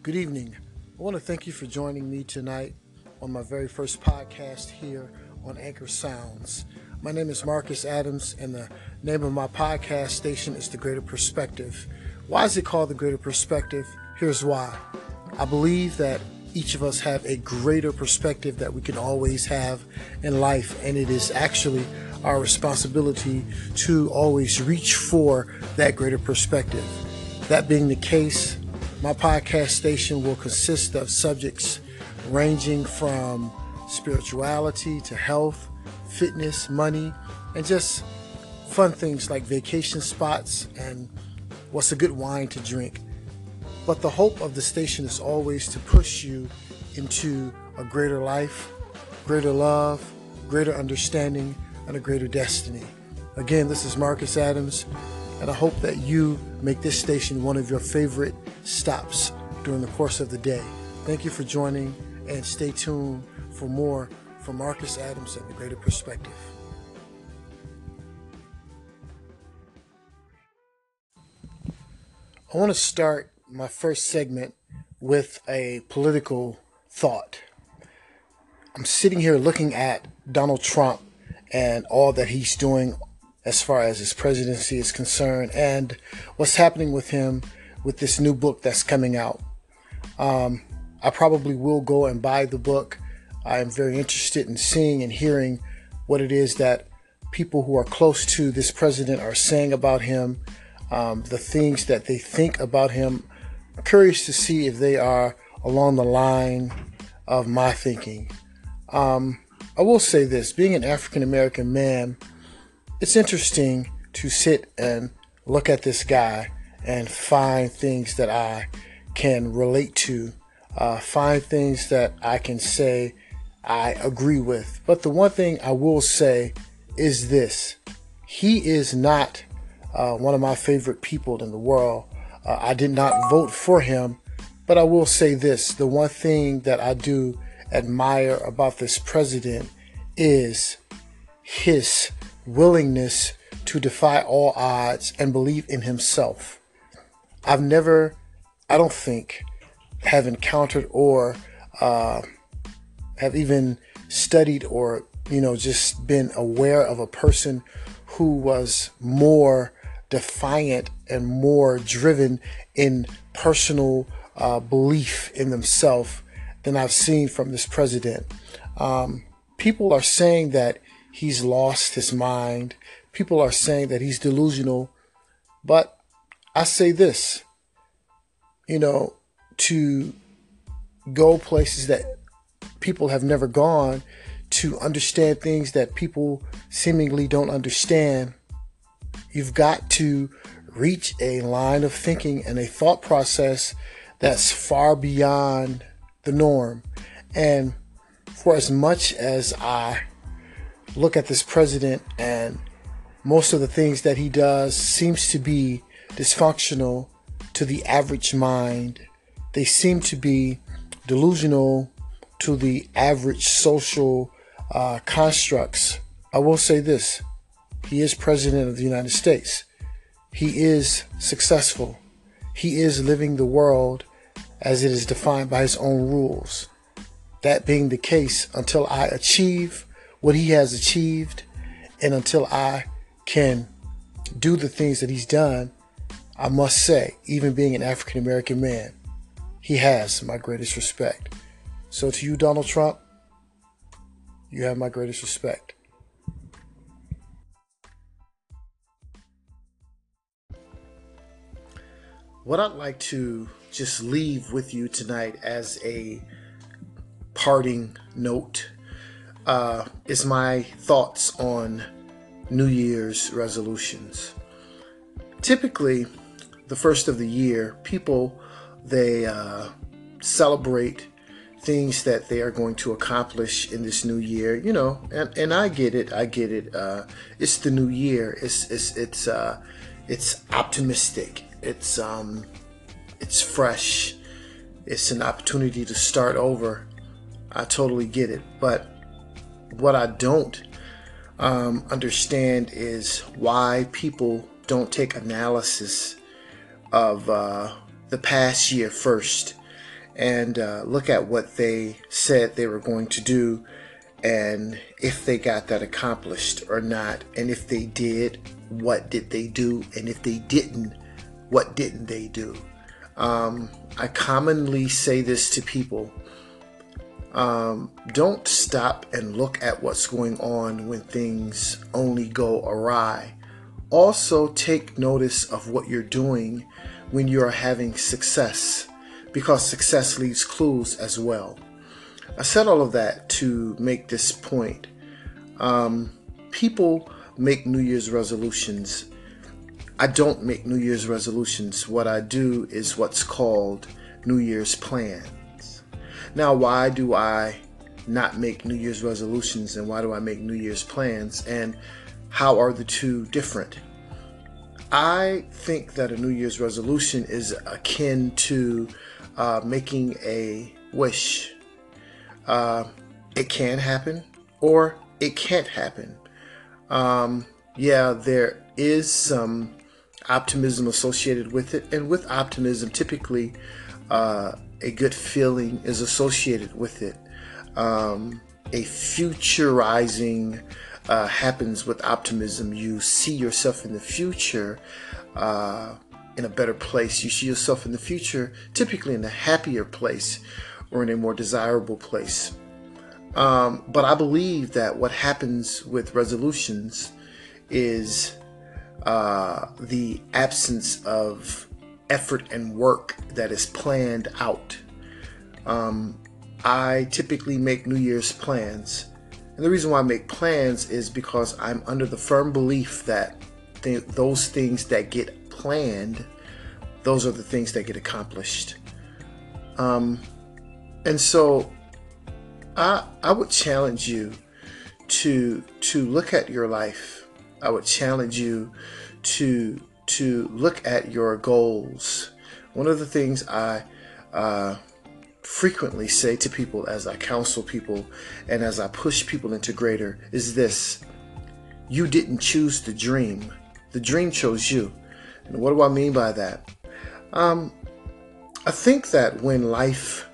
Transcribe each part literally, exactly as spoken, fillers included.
Good evening. I want to thank you for joining me tonight on my very first podcast here on Anchor Sounds. My name is Marcus Adams, and the name of my podcast station is The Greater Perspective. Why is it called The Greater Perspective? Here's why. I believe that each of us have a greater perspective that we can always have in life, and it is actually our responsibility to always reach for that greater perspective. That being the case, my podcast station will consist of subjects ranging from spirituality to health, fitness, money, and just fun things like vacation spots and what's a good wine to drink. But the hope of the station is always to push you into a greater life, greater love, greater understanding, and a greater destiny. Again, this is Marcus Adams, and I hope that you make this station one of your favorite stops during the course of the day. Thank you for joining, and stay tuned for more from Marcus Adams and The Greater Perspective. I want to start my first segment with a political thought. I'm sitting here looking at Donald Trump and all that he's doing as far as his presidency is concerned, and what's happening with him with this new book that's coming out. Um, I probably will go and buy the book. I am very interested in seeing and hearing what it is that people who are close to this president are saying about him, um, the things that they think about him. I'm curious to see if they are along the line of my thinking. Um, I will say this, being an African-American man, it's interesting to sit and look at this guy and find things that I can relate to, uh, find things that I can say I agree with. But the one thing I will say is this: he is not uh, one of my favorite people in the world. Uh, I did not vote for him, but I will say this: the one thing that I do admire about this president is his willingness to defy all odds and believe in himself. I've never, I don't think, have encountered or uh, have even studied or, you know, just been aware of a person who was more defiant and more driven in personal uh, belief in themselves than I've seen from this president. Um, people are saying that he's lost his mind. People are saying that he's delusional. But I say this, you know, to go places that people have never gone, to understand things that people seemingly don't understand, you've got to reach a line of thinking and a thought process that's far beyond the norm. And for as much as I look at this president and most of the things that he does seems to be dysfunctional to the average mind, they seem to be delusional to the average social uh, constructs. I will say this: he is president of the United States. He is successful. He is living the world as it is defined by his own rules. That being the case, until I achieve what he has achieved, and until I can do the things that he's done, I must say, even being an African American man, he has my greatest respect. So to you, Donald Trump, you have my greatest respect. What I'd like to just leave with you tonight as a parting note uh, is my thoughts on New Year's resolutions. Typically, the first of the year, people, they uh, celebrate things that they are going to accomplish in this new year, you know, and, and I get it, I get it. Uh, it's the new year. It's it's it's uh, it's optimistic. It's um, it's fresh. It's an opportunity to start over. I totally get it. But what I don't um, understand is why people don't take analysis of uh, the past year first and uh, look at what they said they were going to do, and if they got that accomplished or not. And if they did, what did they do? And if they didn't, what didn't they do? Um, I commonly say this to people. Um, don't stop and look at what's going on when things only go awry. Also, take notice of what you're doing when you're having success, because success leaves clues as well. I said all of that to make this point. Um, people make New Year's resolutions. I don't make New Year's resolutions. What I do is what's called New Year's plans. Now, why do I not make New Year's resolutions, and why do I make New Year's plans, and how are the two different? I think that a New Year's resolution is akin to uh, making a wish. Uh, it can happen or it can't happen. Um, yeah, there is some optimism associated with it, and with optimism, typically uh, a good feeling is associated with it. Um, a futurizing uh, happens with optimism. You see yourself in the future uh, in a better place. You see yourself in the future typically in a happier place or in a more desirable place. Um, but I believe that what happens with resolutions is uh, the absence of effort and work that is planned out. Um, I typically make New Year's plans. And the reason why I make plans is because I'm under the firm belief that th- those things that get planned, those are the things that get accomplished. Um, and so I, I would challenge you to, to look at your life. I would challenge you to to look at your goals. One of the things I uh, frequently say to people as I counsel people and as I push people into greater is this: you didn't choose the dream. The dream chose you. And what do I mean by that? Um, I think that when life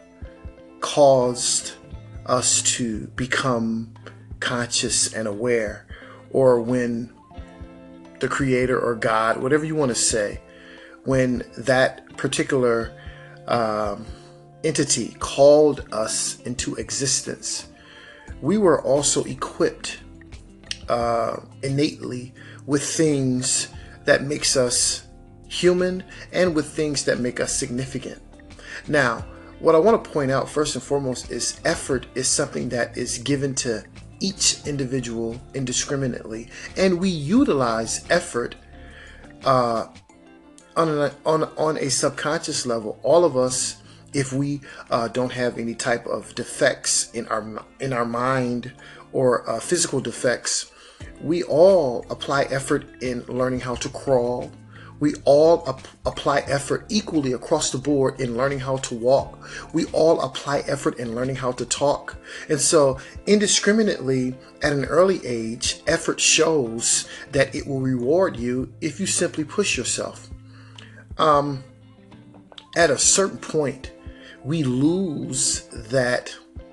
caused us to become conscious and aware, or when the Creator or God, whatever you want to say, when that particular um, entity called us into existence, we were also equipped uh, innately with things that makes us human and with things that make us significant. Now, what I want to point out first and foremost is effort is something that is given to each individual indiscriminately, and we utilize effort uh, on, a, on, on a subconscious level. All of us, if we uh, don't have any type of defects in our in our mind or uh, physical defects, we all apply effort in learning how to crawl. We all ap- apply effort equally across the board in learning how to walk. We all apply effort in learning how to talk. And so indiscriminately at an early age, effort shows that it will reward you if you simply push yourself. Um, at a certain point, we lose that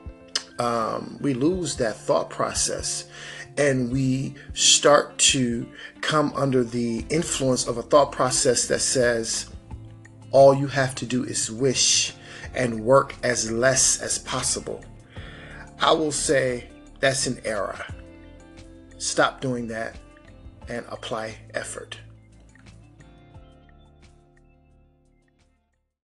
um, we lose that thought process, and we start to come under the influence of a thought process that says all you have to do is wish and work as less as possible. I will say that's an error. Stop doing that and apply effort.